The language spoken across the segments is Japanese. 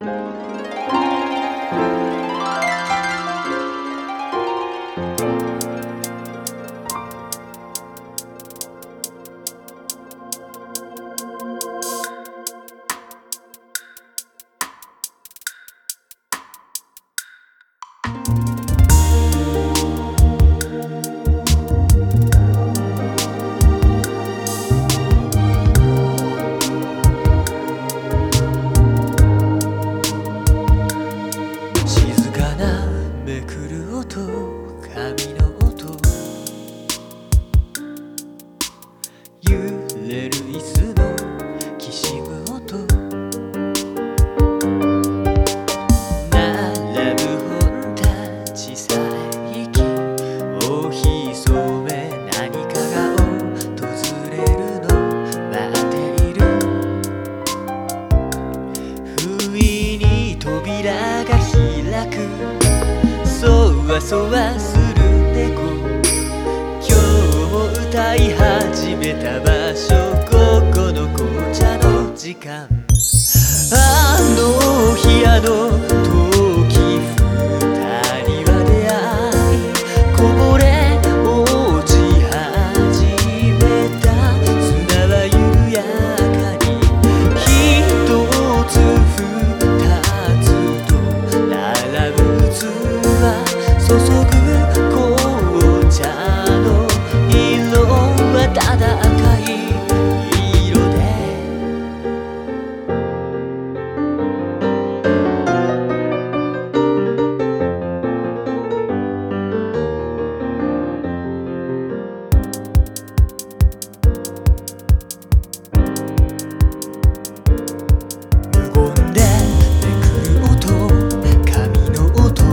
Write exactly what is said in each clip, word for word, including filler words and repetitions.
髪の音揺れる椅子のきしむ音並ぶ本たちさえ息おひそめ何かが訪れるの待っている不意に扉が開くそわそわする猫今日も歌い始めた場所ここの紅茶の時間あの日あの時二人は出会いこぼれ落ち始めた砂は緩やかに一つ二つと並ぶ器注ぐ紅茶の色はただ赤い色で無言でめくる音髪の音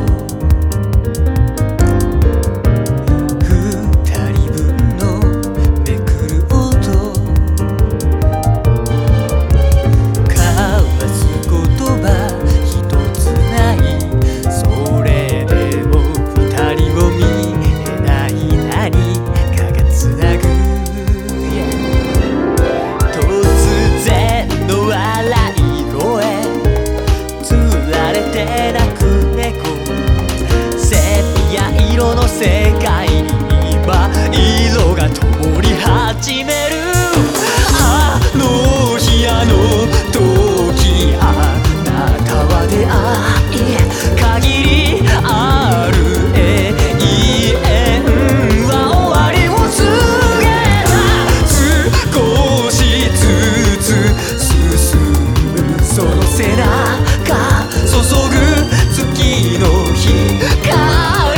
色の世界に今色が灯り始めるあの日あの時あなたは出会い限りある永遠は終わりを告げた少しずつ進むその背中注ぐ月の光